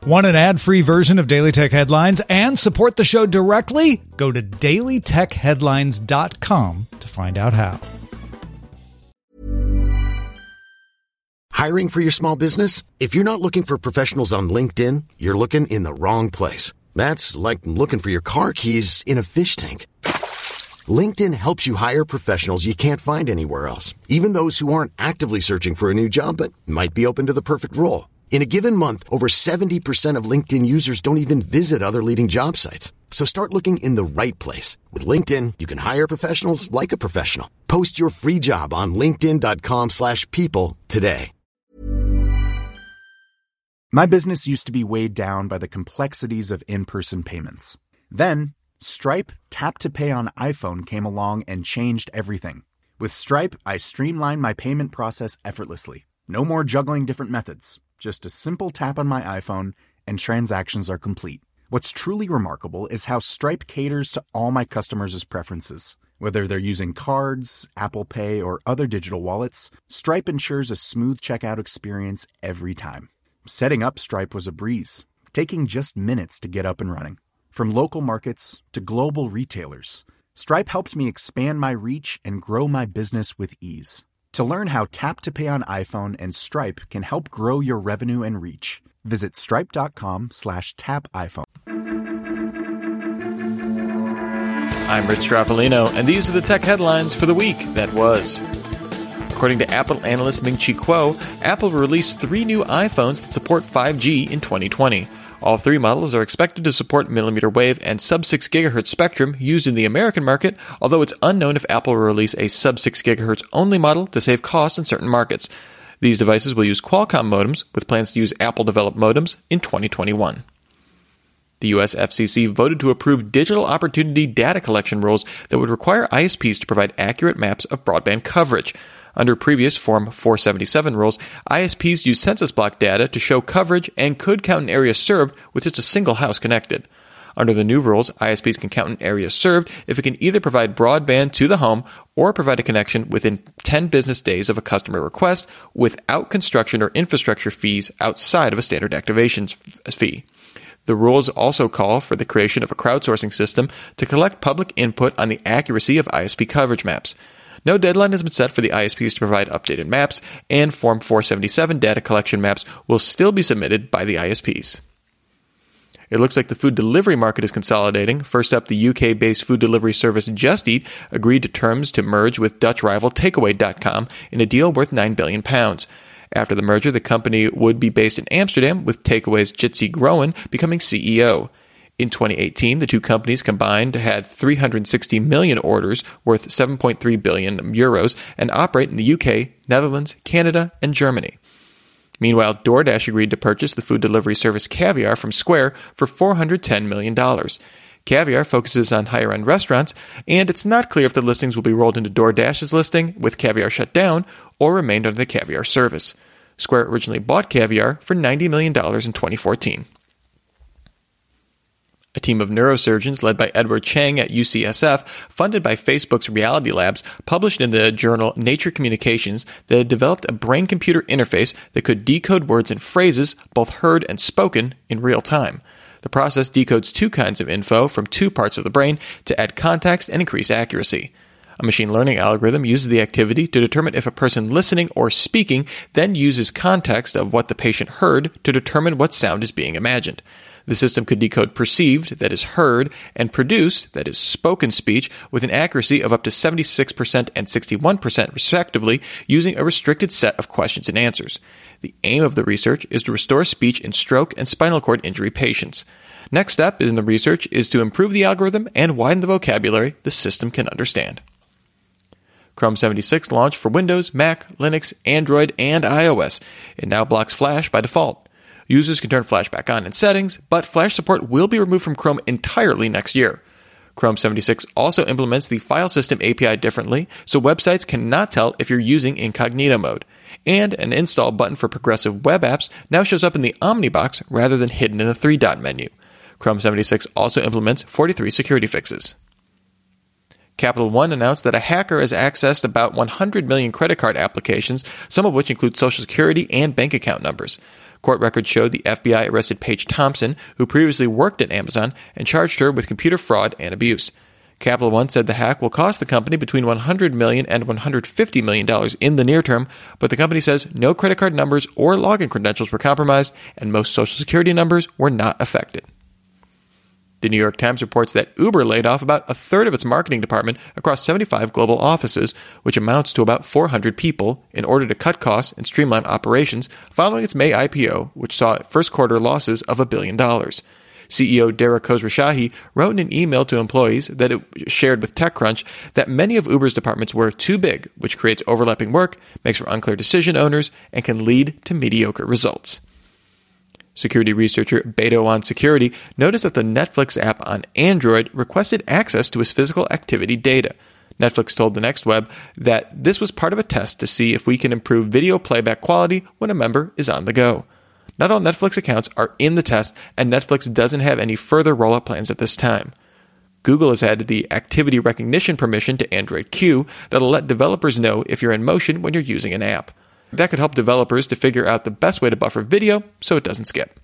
Want an ad-free version of Daily Tech Headlines and support the show directly? Go to dailytechheadlines.com to find out how. Hiring for your small business? If you're not looking for professionals on LinkedIn, you're looking in the wrong place. That's like looking for your car keys in a fish tank. LinkedIn helps you hire professionals you can't find anywhere else, even those who aren't actively searching for a new job but might be open to the perfect role. In a given month, over 70% of LinkedIn users don't even visit other leading job sites. So start looking in the right place. With LinkedIn, you can hire professionals like a professional. Post your free job on linkedin.com/people today. My business used to be weighed down by the complexities of in-person payments. Then, Stripe Tap to Pay on iPhone came along and changed everything. With Stripe, I streamlined my payment process effortlessly. No more juggling different methods. Just a simple tap on my iPhone and transactions are complete. What's truly remarkable is how Stripe caters to all my customers' preferences. Whether they're using cards, Apple Pay, or other digital wallets, Stripe ensures a smooth checkout experience every time. Setting up Stripe was a breeze, taking just minutes to get up and running. From local markets to global retailers, Stripe helped me expand my reach and grow my business with ease. To learn how Tap to Pay on iPhone and Stripe can help grow your revenue and reach, visit stripe.com/tapiphone. I'm Rich Straffolino, and these are the tech headlines for the week that was. According to Apple analyst Ming-Chi Kuo, Apple will release 3 new iPhones that support 5G in 2020. All 3 models are expected to support millimeter wave and sub-6 GHz spectrum used in the American market, although it's unknown if Apple will release a sub-6 GHz only model to save costs in certain markets. These devices will use Qualcomm modems, with plans to use Apple-developed modems in 2021. The U.S. FCC voted to approve digital opportunity data collection rules that would require ISPs to provide accurate maps of broadband coverage. Under previous Form 477 rules, ISPs use census block data to show coverage and could count an area served with just a single house connected. Under the new rules, ISPs can count an area served if it can either provide broadband to the home or provide a connection within 10 business days of a customer request without construction or infrastructure fees outside of a standard activation fee. The rules also call for the creation of a crowdsourcing system to collect public input on the accuracy of ISP coverage maps. No deadline has been set for the ISPs to provide updated maps, and Form 477 data collection maps will still be submitted by the ISPs. It looks like the food delivery market is consolidating. First up, the UK-based food delivery service Just Eat agreed to terms to merge with Dutch rival Takeaway.com in a deal worth £9 billion. After the merger, the company would be based in Amsterdam, with Takeaway's Jitse Groen becoming CEO. In 2018, the two companies combined had 360 million orders worth 7.3 billion euros and operate in the UK, Netherlands, Canada, and Germany. Meanwhile, DoorDash agreed to purchase the food delivery service Caviar from Square for $410 million. Caviar focuses on higher-end restaurants, and it's not clear if the listings will be rolled into DoorDash's listing with Caviar shut down or remained under the Caviar service. Square originally bought Caviar for $90 million in 2014. A team of neurosurgeons led by Edward Chang at UCSF, funded by Facebook's Reality Labs, published in the journal Nature Communications that had developed a brain-computer interface that could decode words and phrases, both heard and spoken, in real time. The process decodes 2 kinds of info from 2 parts of the brain to add context and increase accuracy. A machine learning algorithm uses the activity to determine if a person listening or speaking then uses context of what the patient heard to determine what sound is being imagined. The system could decode perceived, that is heard, and produced, that is spoken speech, with an accuracy of up to 76% and 61% respectively, using a restricted set of questions and answers. The aim of the research is to restore speech in stroke and spinal cord injury patients. Next step in the research is to improve the algorithm and widen the vocabulary the system can understand. Chrome 76 launched for Windows, Mac, Linux, Android, and iOS. It now blocks Flash by default. Users can turn Flash back on in settings, but Flash support will be removed from Chrome entirely next year. Chrome 76 also implements the file system API differently, so websites cannot tell if you're using incognito mode. And an install button for progressive web apps now shows up in the Omnibox rather than hidden in a 3-dot menu. Chrome 76 also implements 43 security fixes. Capital One announced that a hacker has accessed about 100 million credit card applications, some of which include Social Security and bank account numbers. Court records showed the FBI arrested Paige Thompson, who previously worked at Amazon, and charged her with computer fraud and abuse. Capital One said the hack will cost the company between $100 million and $150 million in the near term, but the company says no credit card numbers or login credentials were compromised, and most Social Security numbers were not affected. The New York Times reports that Uber laid off about a third of its marketing department across 75 global offices, which amounts to about 400 people, in order to cut costs and streamline operations following its May IPO, which saw first quarter losses of $1 billion. CEO Dara Khosrowshahi wrote in an email to employees that it shared with TechCrunch that many of Uber's departments were too big, which creates overlapping work, makes for unclear decision owners, and can lead to mediocre results. Security researcher Beto on Security noticed that the Netflix app on Android requested access to his physical activity data. Netflix told the Next Web that this was part of a test to see if we can improve video playback quality when a member is on the go. Not all Netflix accounts are in the test, and Netflix doesn't have any further rollout plans at this time. Google has added the activity recognition permission to Android Q that'll let developers know if you're in motion when you're using an app. That could help developers to figure out the best way to buffer video so it doesn't skip.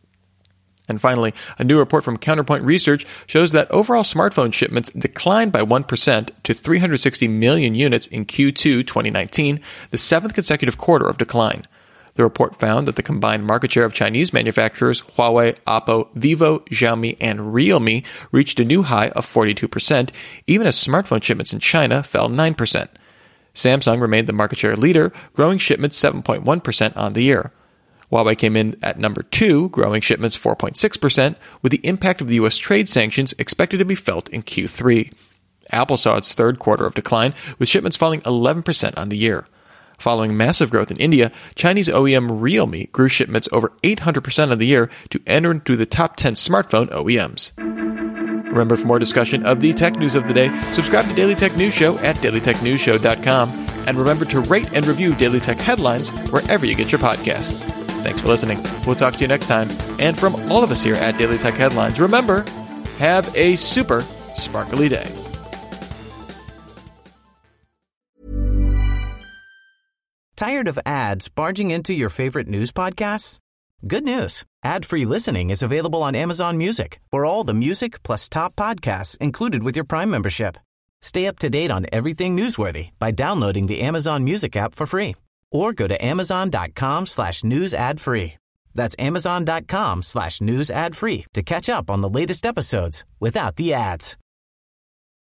And finally, a new report from Counterpoint Research shows that overall smartphone shipments declined by 1% to 360 million units in Q2 2019, the seventh consecutive quarter of decline. The report found that the combined market share of Chinese manufacturers Huawei, Oppo, Vivo, Xiaomi, and Realme reached a new high of 42%, even as smartphone shipments in China fell 9%. Samsung remained the market share leader, growing shipments 7.1% on the year. Huawei came in at number 2, growing shipments 4.6%, with the impact of the U.S. trade sanctions expected to be felt in Q3. Apple saw its third quarter of decline, with shipments falling 11% on the year. Following massive growth in India, Chinese OEM Realme grew shipments over 800% on the year to enter into the top 10 smartphone OEMs. Remember, for more discussion of the tech news of the day, subscribe to Daily Tech News Show at dailytechnewsshow.com. And remember to rate and review Daily Tech Headlines wherever you get your podcasts. Thanks for listening. We'll talk to you next time. And from all of us here at Daily Tech Headlines, remember, have a super sparkly day. Tired of ads barging into your favorite news podcasts? Good news. Ad-free listening is available on Amazon Music for all the music plus top podcasts included with your Prime membership. Stay up to date on everything newsworthy by downloading the Amazon Music app for free or go to amazon.com/news ad free. That's amazon.com/news ad free to catch up on the latest episodes without the ads.